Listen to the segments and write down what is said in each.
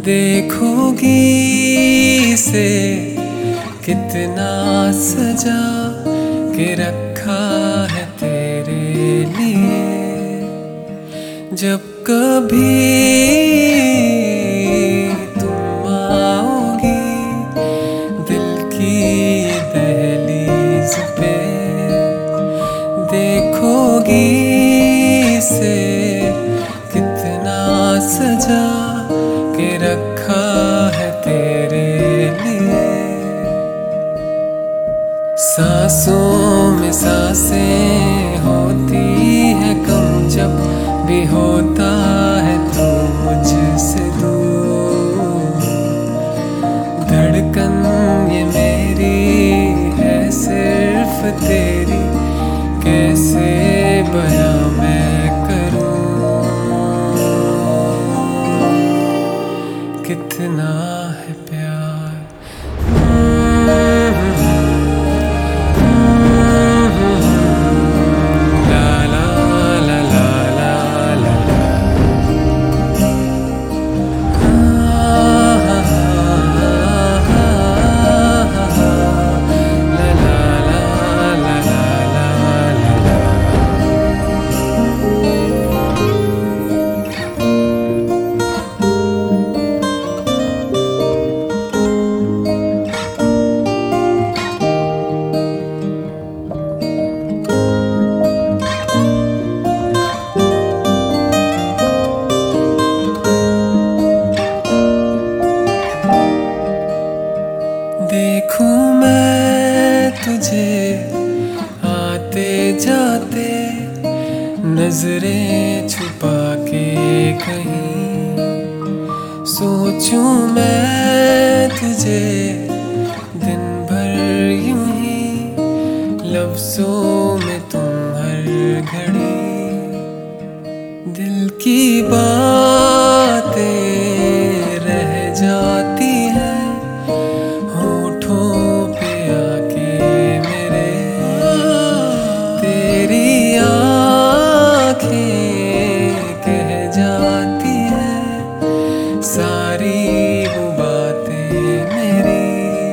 देखोगी से कितना सजा के रखा है तेरे लिए। जब कभी तुम आओगी दिल की दहलीज पे, देखोगी से कितना सजा के रखा है तेरे लिए। सांसों में सांसें होती है कम जब भी होता है तू मुझसे दूर। धड़कन ये मेरी है सिर्फ तेरी, कैसे बयां मैं करूं कितना है प्यार। देखूं मैं तुझे आते जाते, नजरें छुपा के कहीं। सोचूं मैं तुझे दिन भर यूं ही, लफ्जों में तुम हर घड़ी। दिल की बातें रह जाती हैं सारी वो बातें मेरी।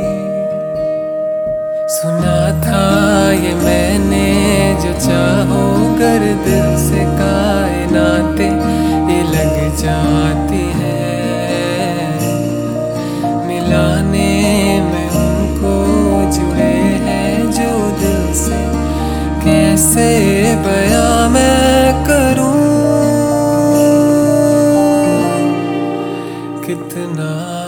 सुना था ये मैंने जो चाहो कर दिल से कायनातें ये लग जाती है। मिलाने में उनको जुड़े हैं जो दिल से, कैसे बयां मैं करूं कितना